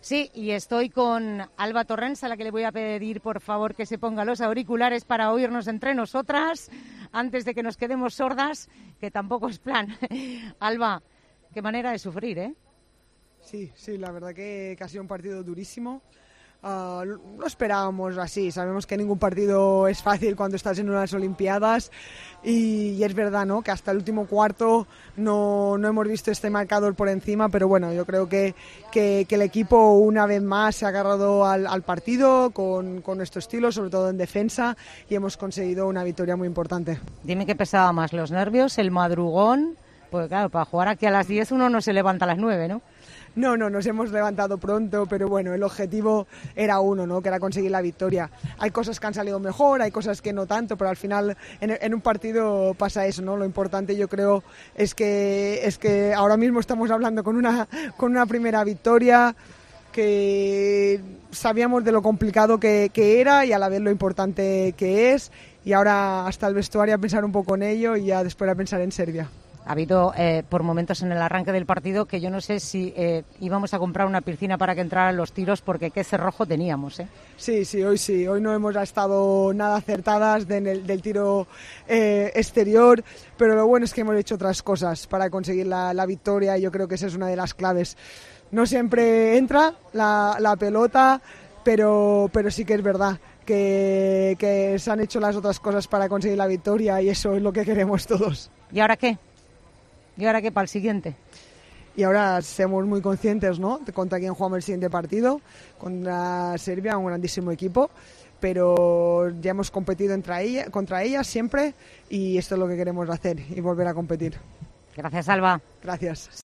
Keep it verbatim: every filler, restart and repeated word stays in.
Sí, y estoy con Alba Torrens, a la que le voy a pedir, por favor, que se ponga los auriculares para oírnos entre nosotras, antes de que nos quedemos sordas, que tampoco es plan. Alba, qué manera de sufrir, ¿eh? Sí, sí, la verdad que, que ha sido un partido durísimo. Uh, lo esperábamos así, sabemos que ningún partido es fácil cuando estás en unas Olimpiadas y, y es verdad, ¿no?, que hasta el último cuarto no, no hemos visto este marcador por encima, pero bueno, yo creo que, que, que el equipo una vez más se ha agarrado al, al partido con, con nuestro estilo, sobre todo en defensa, y hemos conseguido una victoria muy importante. Dime qué pesaba más, los nervios, el madrugón, pues claro, para jugar aquí a las diez uno no se levanta a las nueve, ¿no? No, no, nos hemos levantado pronto, pero bueno, el objetivo era uno, ¿no?, que era conseguir la victoria. Hay cosas que han salido mejor, hay cosas que no tanto, pero al final en, en un partido pasa eso, ¿no? Lo importante, yo creo, es que es que ahora mismo estamos hablando con una con una primera victoria que sabíamos de lo complicado que, que era y a la vez lo importante que es, y ahora hasta el vestuario a pensar un poco en ello y ya después a pensar en Serbia. Ha habido eh, por momentos en el arranque del partido que yo no sé si eh, íbamos a comprar una piscina para que entraran los tiros, porque qué cerrojo teníamos, ¿eh? Sí, sí, hoy sí. Hoy no hemos estado nada acertadas de, del, del tiro eh, exterior, pero lo bueno es que hemos hecho otras cosas para conseguir la, la victoria, y yo creo que esa es una de las claves. No siempre entra la, la pelota, pero, pero sí que es verdad que, que se han hecho las otras cosas para conseguir la victoria, y eso es lo que queremos todos. ¿Y ahora qué? ¿Y ahora qué para el siguiente? Y ahora seamos muy conscientes, ¿no?, de contra quién jugamos el siguiente partido, contra Serbia, un grandísimo equipo, pero ya hemos competido entre ella, contra ellas siempre, y esto es lo que queremos hacer, y volver a competir. Gracias, Alba. Gracias.